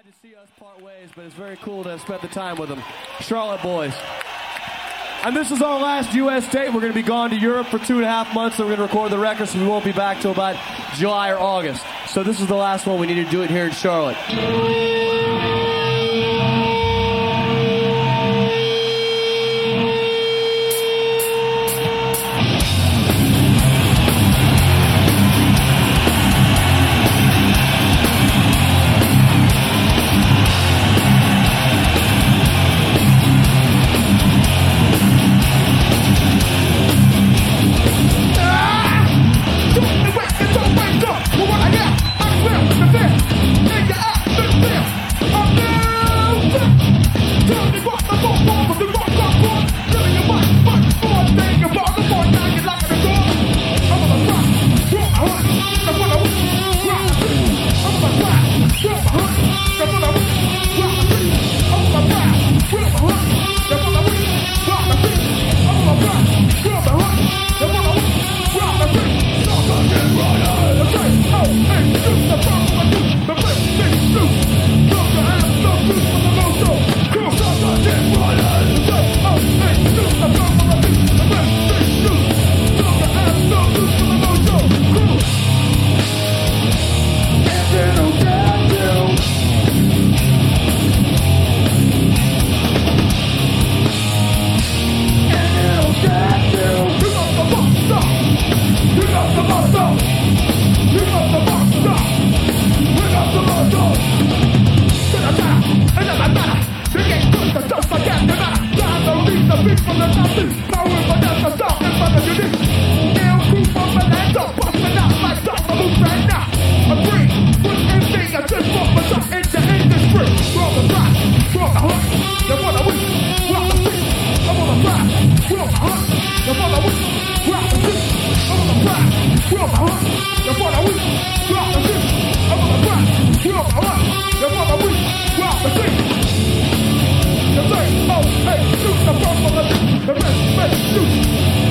sad to see us part ways, but it's very cool to have spent the time with them. Charlotte boys. And this is our last U.S. date. We're going to be gone to Europe for 2.5 months, and we're going to record the record, so we won't be back till about July or August. So this is the last one. We need to do it here in Charlotte. The best,